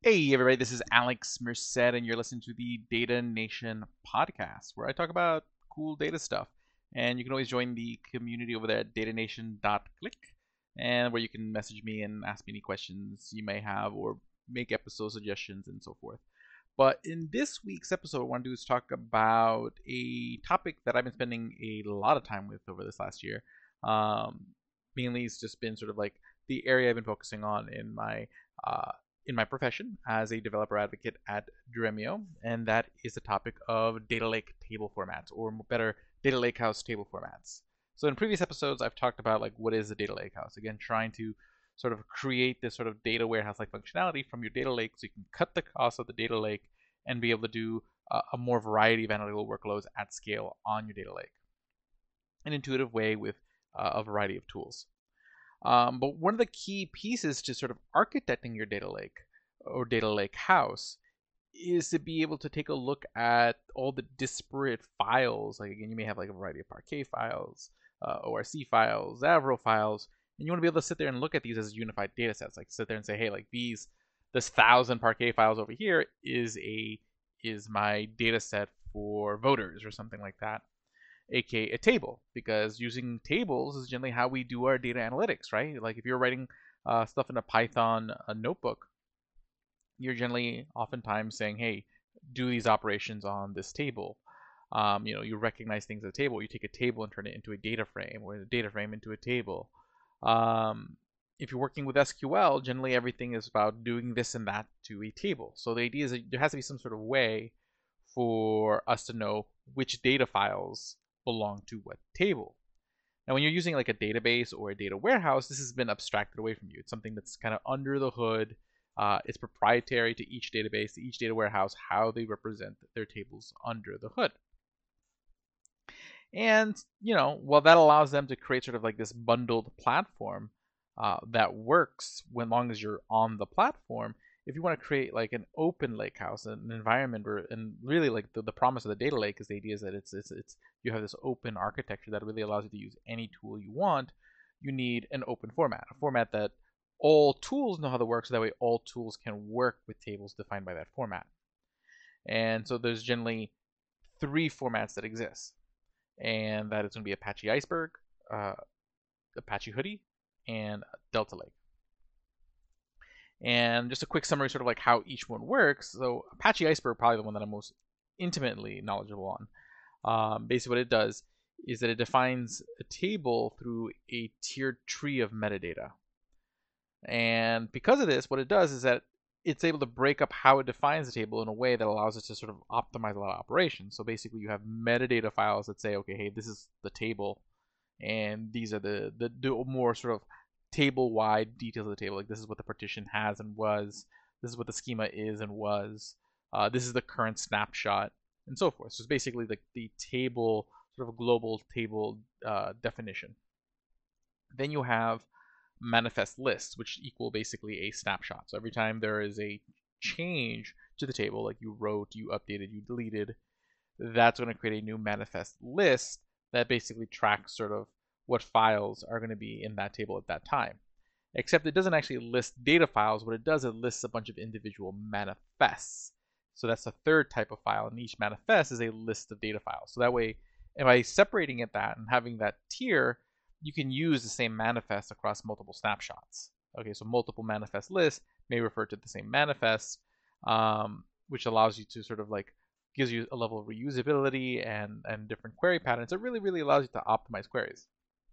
Hey, everybody, this is Alex Merced, and you're listening to the Data Nation podcast, where I talk about cool data stuff. And you can always join the community over there at datanation.click, and where you can message me and ask me any questions you may have or make episode suggestions and so forth. But in this week's episode, what I want to do is talk about a topic that I've been spending a lot of time with over this last year. Um, Mainly, it's just been sort of like the area I've been focusing on uh, in my profession as a developer advocate at Dremio, and that is the topic of data lake table formats, or better, data lakehouse table formats. So in previous episodes, I've talked about like what is a data lakehouse. Again, trying to sort of create this sort of data warehouse like functionality from your data lake so you can cut the cost of the data lake and be able to do a more variety of analytical workloads at scale on your data lake. An intuitive way with a variety of tools. But one of the key pieces to sort of architecting your data lake or data lake house is to be able to take a look at all the disparate files. Like again, you may have like a variety of Parquet files, ORC files, Avro files, and you want to be able to sit there and look at these as unified data sets. Like sit there and say, hey, like this 1,000 Parquet files over here is my data set for voters or something like that, aka a table, because using tables is generally how we do our data analytics, right? Like if you're writing stuff in a Python notebook, you're generally oftentimes saying, hey, do these operations on this table. You recognize things as a table. You take a table and turn it into a data frame, or a data frame into a table. If you're working with SQL, generally everything is about doing this and that to a table. So the idea is that there has to be some sort of way for us to know which data files belong to what table. Now, when you're using like a database or a data warehouse, this has been abstracted away from you. It's something that's kind of under the hood. It's proprietary to each database, to each data warehouse, how they represent their tables under the hood. And, while that allows them to create sort of like this bundled platform that works when long as you're on the platform, if you want to create like an open lake house, an environment where, and really like the promise of the data lake is the idea is that it's you have this open architecture that really allows you to use any tool you want. You need an open format, a format that all tools know how to work, so that way all tools can work with tables defined by that format. And so there's generally three formats that exist, and that is going to be Apache Iceberg, uh, Apache Hudi, and Delta Lake. And just a quick summary, sort of like how each one works. So Apache Iceberg, probably the one that I'm most intimately knowledgeable on. Basically, what it does is that it defines a table through a tiered tree of metadata. And because of this, what it does is that it's able to break up how it defines the table in a way that allows it to sort of optimize a lot of operations. So basically, you have metadata files that say, okay, hey, this is the table, and these are the more sort of table-wide details of the table. Like this is what the partition has and was. This is what the schema is and was. This is the current snapshot, and so forth. So it's basically like the table, sort of a global table definition. Then you have manifest lists, which equal basically a snapshot. So every time there is a change to the table, like you wrote, you updated, you deleted, that's going to create a new manifest list that basically tracks sort of what files are going to be in that table at that time. Except it doesn't actually list data files. What it does, it lists a bunch of individual manifests. So that's the third type of file, and each manifest is a list of data files. So that way, by separating it that and having that tier, you can use the same manifest across multiple snapshots. Okay, so multiple manifest lists may refer to the same manifest, which allows you to sort of like gives you a level of reusability and different query patterns. It really, really allows you to optimize queries.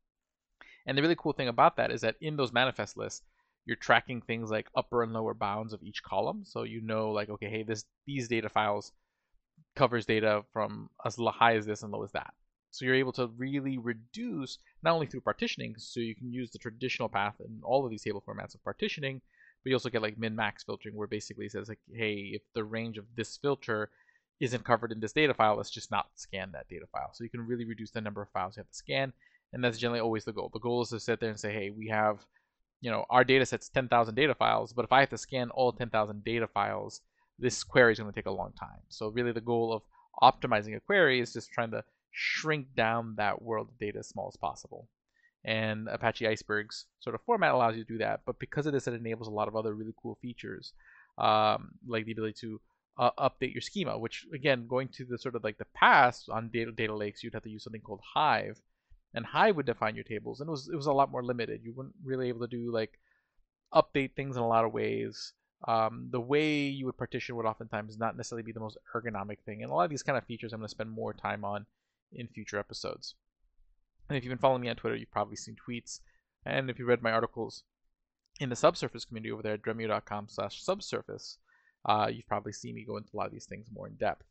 And the really cool thing about that is that in those manifest lists, you're tracking things like upper and lower bounds of each column. So you know, like, okay, hey, these data files covers data from as high as this and low as that. So you're able to really reduce, not only through partitioning, so you can use the traditional path in all of these table formats of partitioning, but you also get like min-max filtering, where basically it says like, hey, if the range of this filter isn't covered in this data file, let's just not scan that data file. So you can really reduce the number of files you have to scan, and that's generally always the goal. The goal is to sit there and say, hey, we have, our data set's 10,000 data files, but if I have to scan all 10,000 data files, this query is going to take a long time. So really the goal of optimizing a query is just trying to shrink down that world of data as small as possible. And Apache Iceberg's sort of format allows you to do that. But because of this, it enables a lot of other really cool features. like the ability to update your schema, which again, going to the sort of like the past on data lakes, you'd have to use something called Hive, and Hive would define your tables, and it was a lot more limited. You wouldn't really able to do like update things in a lot of ways. The way you would partition would oftentimes not necessarily be the most ergonomic thing, and a lot of these kind of features I'm going to spend more time on in future episodes. And if you've been following me on Twitter, you've probably seen tweets, and if you read my articles in the subsurface community over there at dremio.com/subsurface, you've probably seen me go into a lot of these things more in depth.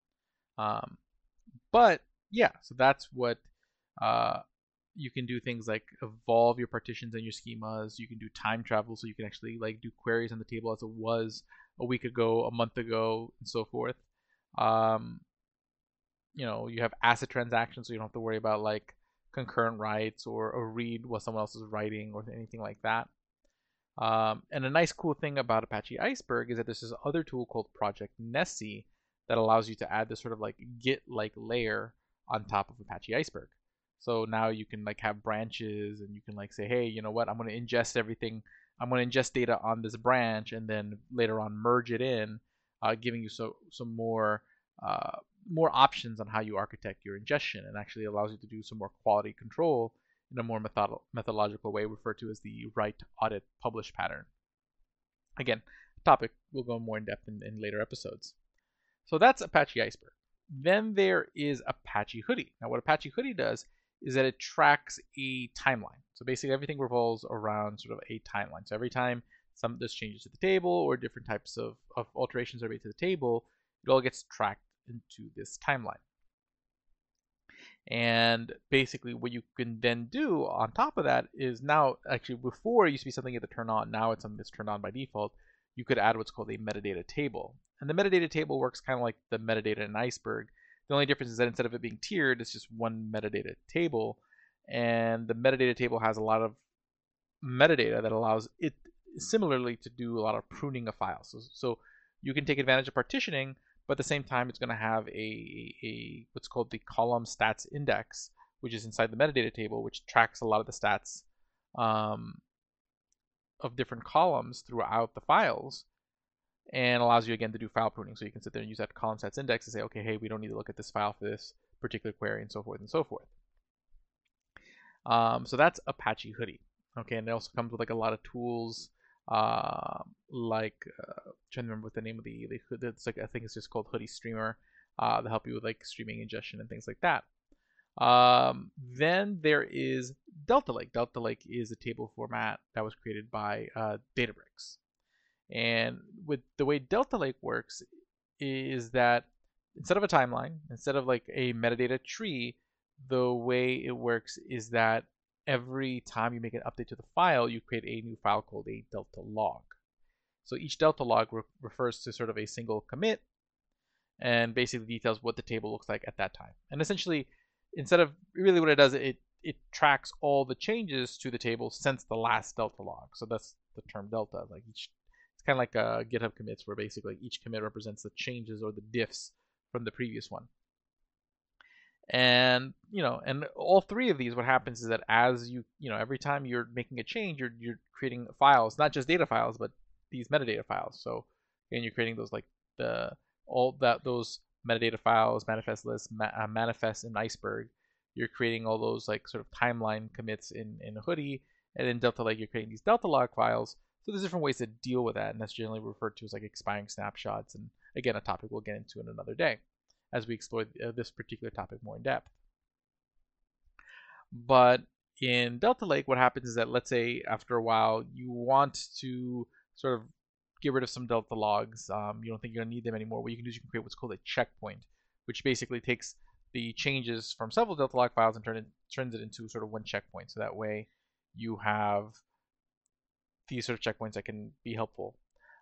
But yeah, so that's what you can do. Things like evolve your partitions and your schemas. You can do time travel, so you can actually like do queries on the table as it was a week ago, a month ago, and so forth. You have ACID transactions, so you don't have to worry about like concurrent writes or read what someone else is writing or anything like that. And a nice cool thing about Apache Iceberg is that there's this other tool called Project Nessie that allows you to add this sort of like Git-like layer on top of Apache Iceberg. So now you can like have branches, and you can like say, hey, you know what? I'm going to ingest everything. I'm going to ingest data on this branch, and then later on merge it in, giving you some more options on how you architect your ingestion, and actually allows you to do some more quality control in a more methodological way, referred to as the write, audit, publish pattern. Again, topic we'll go more in depth in later episodes. So that's Apache Iceberg. Then there is Apache Hudi. Now what Apache Hudi does is that it tracks a timeline. So basically everything revolves around sort of a timeline. So every time there's changes to the table or different types of alterations are made to the table, it all gets tracked into this timeline. And basically what you can then do on top of that is, now actually before it used to be something you had to turn on, now it's something that's turned on by default. You could add what's called a metadata table. And the metadata table works kind of like the metadata in Iceberg. The only difference is that instead of it being tiered, it's just one metadata table. And the metadata table has a lot of metadata that allows it similarly to do a lot of pruning of files. So you can take advantage of partitioning, but at the same time, it's going to have a what's called the column stats index, which is inside the metadata table, which tracks a lot of the stats of different columns throughout the files, and allows you again to do file pruning. So you can sit there and use that column stats index and say, okay, hey, we don't need to look at this file for this particular query, and so forth and so forth. So that's Apache Hudi. Okay, and it also comes with like a lot of tools, trying to remember what the name of it's like, I think it's just called Hudi Streamer, to help you with like streaming ingestion and things like that. Then there is Delta Lake. Delta Lake is a table format that was created by Databricks. And with the way Delta Lake works is that instead of a timeline, instead of like a metadata tree, the way it works is that every time you make an update to the file, you create a new file called a delta log. So each delta log refers to sort of a single commit, and basically details what the table looks like at that time. And essentially, instead of really what it does, it tracks all the changes to the table since the last delta log. So that's the term delta. Like it's kind of like GitHub commits, where basically each commit represents the changes or the diffs from the previous one. And and all three of these, what happens is that as every time you're making a change, you're creating files, not just data files, but these metadata files. So again, you're creating those like those metadata files, manifest lists, manifest in Iceberg. You're creating all those like sort of timeline commits in Hudi, and in Delta Lake you're creating these delta log files. So there's different ways to deal with that, and that's generally referred to as like expiring snapshots. And again, a topic we'll get into in another day as we explore this particular topic more in depth. But in Delta Lake, what happens is that, let's say after a while you want to sort of get rid of some delta logs, you don't think you're going to need them anymore. What you can do is you can create what's called a checkpoint, which basically takes the changes from several delta log files and turns it into sort of one checkpoint. So that way you have these sort of checkpoints that can be helpful.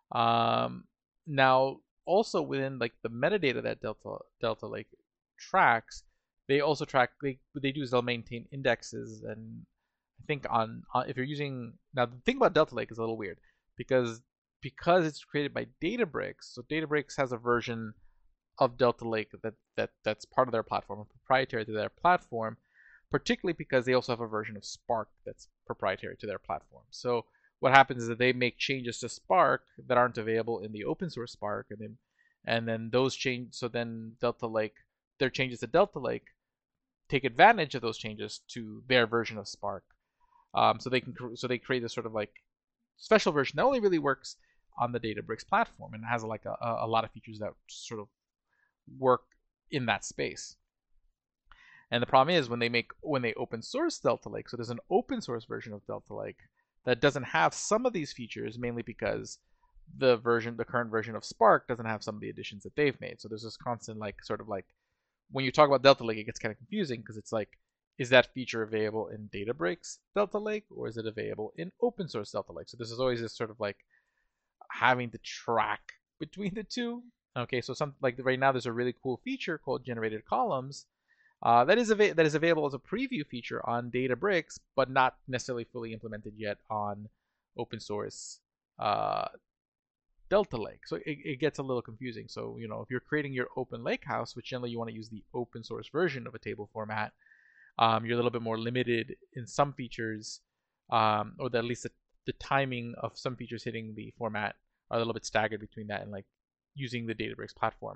Now, also within like the metadata that Delta Lake tracks, they also track, what they do is they'll maintain indexes. And I think on if you're using, now the thing about Delta Lake is a little weird because it's created by Databricks. So Databricks has a version of Delta Lake that's part of their platform, proprietary to their platform, particularly because they also have a version of Spark that's proprietary to their platform. So what happens is that they make changes to Spark that aren't available in the open source Spark, and then those change. So then Delta Lake, their changes to Delta Lake take advantage of those changes to their version of Spark. So they create this sort of like special version that only really works on the Databricks platform and has like a lot of features that sort of work in that space. And the problem is when they open source Delta Lake, so there's an open source version of Delta Lake that doesn't have some of these features, mainly because the current version of Spark doesn't have some of the additions that they've made. So there's this constant like sort of like when you talk about Delta Lake, it gets kind of confusing because it's like, is that feature available in Databricks Delta Lake or is it available in open source Delta Lake? So this is always this sort of like having to track between the two. Okay, so some like right now there's a really cool feature called generated columns that is available as a preview feature on Databricks, but not necessarily fully implemented yet on open source Delta Lake. So it gets a little confusing. So if you're creating your open lakehouse, which generally you want to use the open source version of a table format, you're a little bit more limited in some features, or at least the timing of some features hitting the format are a little bit staggered between that and like using the Databricks platform.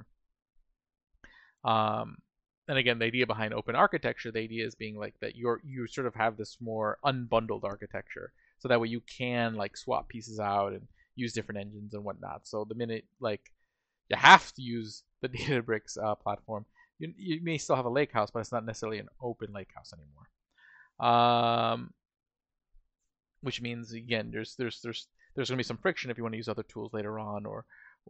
And again, the idea behind open architecture, the idea is being like that you sort of have this more unbundled architecture, so that way you can like swap pieces out and use different engines and whatnot. So the minute like you have to use the Databricks platform, you may still have a lakehouse, but it's not necessarily an open lakehouse anymore. Which means again, there's going to be some friction if you want to use other tools later on, or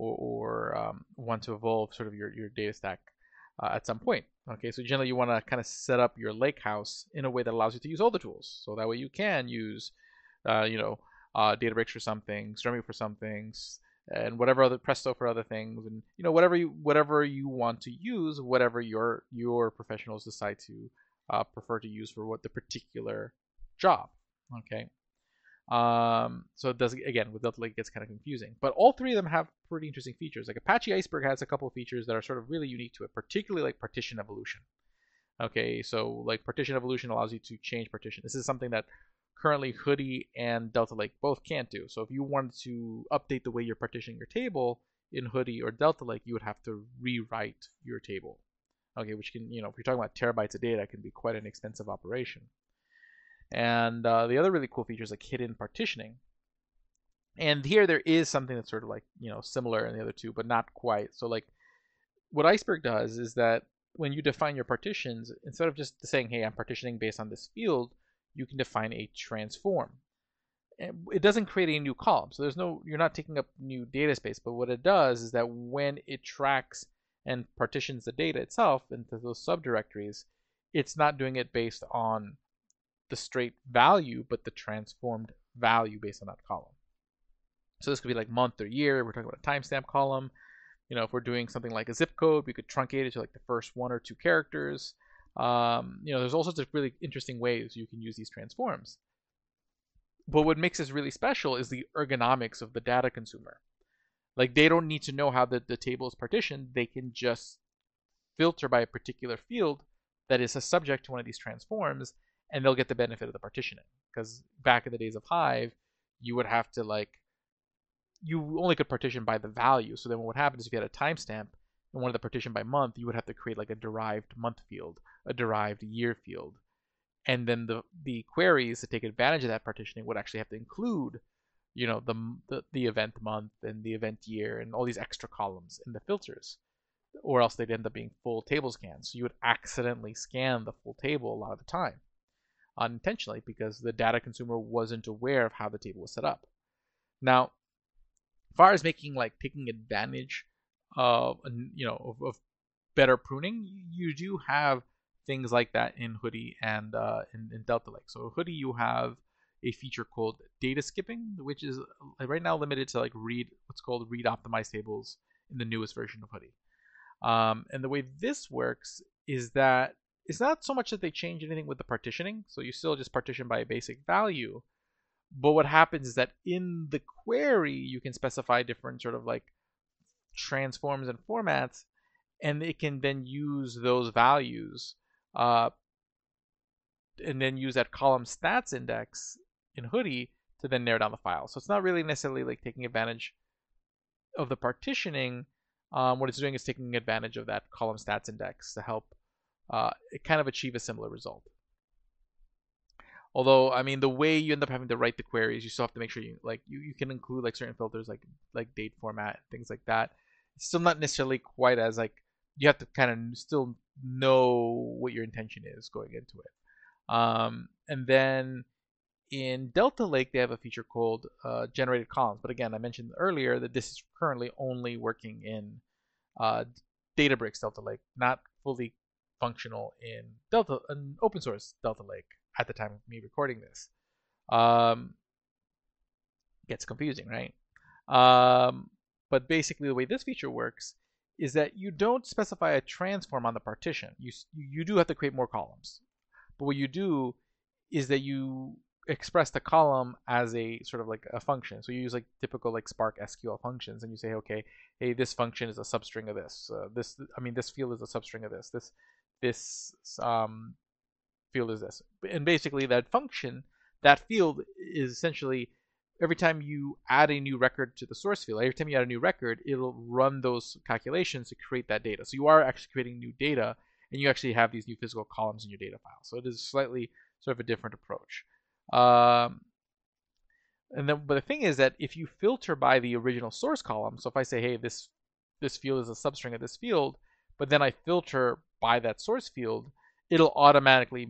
want to evolve sort of your data stack at some point. Okay, so generally you want to kind of set up your lakehouse in a way that allows you to use all the tools, so that way you can use, Databricks for some things, Streamlit for some things, and whatever other Presto for other things, and whatever you want to use, whatever your professionals decide to prefer to use for what the particular job. Okay. So it does, again, with Delta Lake, it gets kind of confusing. But all three of them have pretty interesting features. Like Apache Iceberg has a couple of features that are sort of really unique to it, particularly like partition evolution. Okay, so like partition evolution allows you to change partition. This is something that currently Hudi and Delta Lake both can't do. So if you wanted to update the way you're partitioning your table in Hudi or Delta Lake, you would have to rewrite your table. Okay, which can, if you're talking about terabytes of data, it can be quite an expensive operation. And the other really cool feature is like hidden partitioning. And here there is something that's sort of like, similar in the other two, but not quite. So like what Iceberg does is that when you define your partitions, instead of just saying, hey, I'm partitioning based on this field, you can define a transform. And it doesn't create a new column. So you're not taking up new data space, but what it does is that when it tracks and partitions the data itself into those subdirectories, it's not doing it based on the straight value, but the transformed value based on that column. So this could be like month or year. We're talking about a timestamp column. If we're doing something like a zip code, we could truncate it to like the first 1 or 2 characters. There's all sorts of really interesting ways you can use these transforms. But what makes this really special is the ergonomics of the data consumer. Like they don't need to know how the table is partitioned. They can just filter by a particular field that is a subject to one of these transforms, and they'll get the benefit of the partitioning. Because back in the days of Hive, you would have to you only could partition by the value. So then what happens if you had a timestamp and wanted to partition by month, you would have to create like a derived month field, a derived year field. And then the queries to take advantage of that partitioning would actually have to include, the event month and the event year and all these extra columns in the filters, or else they'd end up being full table scans. So you would accidentally scan the full table a lot of the time, unintentionally, because the data consumer wasn't aware of how the table was set up. Now, as far as taking advantage of of better pruning, you do have things like that in Hudi and in Delta Lake. So Hudi, you have a feature called data skipping, which is right now limited to what's called read optimized tables in the newest version of Hudi. And the way this works is that it's not so much that they change anything with the partitioning, so you still just partition by a basic value. But what happens is that in the query, you can specify different sort of like transforms and formats, and it can then use those values and then use that column stats index in Hudi to then narrow down the file. So it's not really necessarily like taking advantage of the partitioning. What it's doing is taking advantage of that column stats index to help kind of achieve a similar result. Although, I mean, the way you end up having to write the queries, you still have to make sure you can include like certain filters like date format, things like that. It's still not necessarily quite as like you have to kind of still know what your intention is going into it. And then in Delta Lake, they have a feature called generated columns. But again, I mentioned earlier that this is currently only working in Databricks Delta Lake, not fully functional in open source Delta Lake at the time of me recording this. Gets confusing, right? But basically, the way this feature works is that you don't specify a transform on the partition. You do have to create more columns, but what you do is that you express the column as a sort of like a function. So you use like typical like Spark SQL functions, and you say, okay, hey, this function is a substring of this. This field is a substring of this. This field is this. And basically, that function, that field is essentially every time you add a new record to the source field, every time you add a new record, it'll run those calculations to create that data. So you are actually creating new data, and you actually have these new physical columns in your data file. So it is slightly sort of a different approach. But the thing is that if you filter by the original source column, so if I say, hey, this field is a substring of this field, but then I filter by that source field, it'll automatically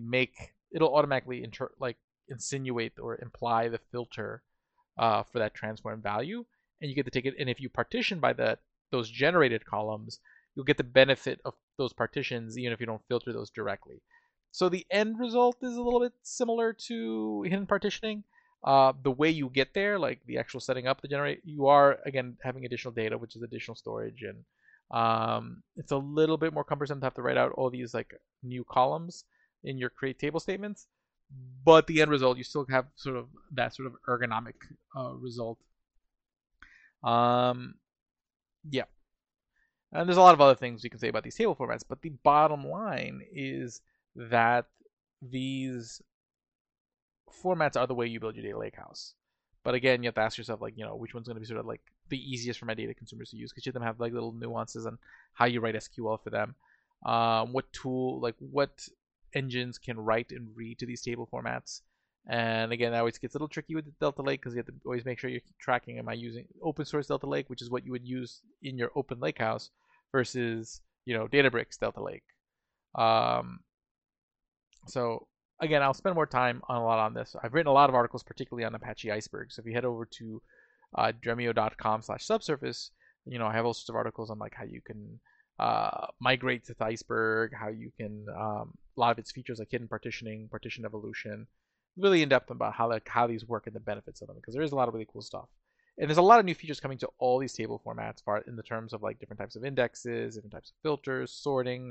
insinuate or imply the filter for that transform value, and you get to take it. And if you partition by those generated columns, you'll get the benefit of those partitions even if you don't filter those directly. So the end result is a little bit similar to hidden partitioning. The way you get there, like the actual setting up the generate, you are again having additional data, which is additional storage, and it's a little bit more cumbersome to have to write out all these like new columns in your create table statements. But the end result, you still have sort of that sort of ergonomic result. Yeah. And there's a lot of other things you can say about these table formats, but the bottom line is that these formats are the way you build your data lakehouse. But again, you have to ask yourself, like, which one's going to be sort of like the easiest for my data consumers to use, because you have them have like little nuances on how you write SQL for them. What engines can write and read to these table formats. And again, that always gets a little tricky with the Delta Lake, because you have to always make sure you're tracking, am I using open source Delta Lake, which is what you would use in your open lakehouse, versus Databricks Delta Lake. So again, I'll spend more time on a lot on this. I've written a lot of articles, particularly on Apache Iceberg. So if you head over to dremio.com/subsurface, I have all sorts of articles on like how you can migrate to Iceberg, how you can a lot of its features like hidden partitioning, partition evolution, really in depth about how these work and the benefits of them, because there is a lot of really cool stuff. And there's a lot of new features coming to all these table formats in the terms of like different types of indexes, different types of filters, sorting.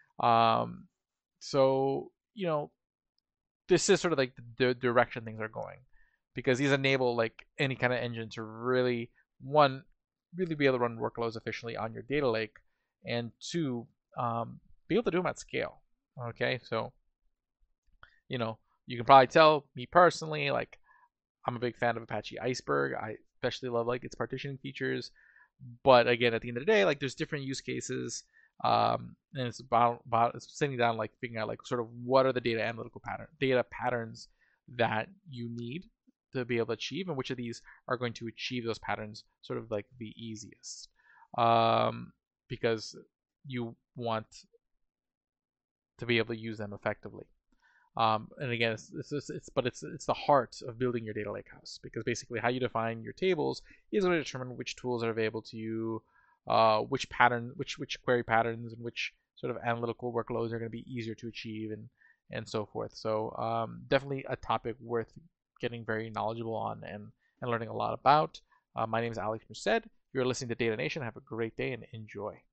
So this is sort of like the direction things are going, because these enable like any kind of engine to really be able to run workloads efficiently on your data lake, and two, be able to do them at scale. Okay, so you can probably tell me personally, like, I'm a big fan of Apache Iceberg. I especially love like its partitioning features, but again, at the end of the day, like, there's different use cases, and it's about sitting down, like figuring out like sort of what are the data patterns that you need to be able to achieve, and which of these are going to achieve those patterns sort of like the easiest, because you want to be able to use them effectively. And again, it's the heart of building your data lakehouse, because basically how you define your tables is going to determine which tools are available to you, which query patterns, and which sort of analytical workloads are going to be easier to achieve, and so forth. So definitely a topic worth getting very knowledgeable on and learning a lot about. My name is Alex Merced. You're listening to Data Nation. Have a great day and enjoy.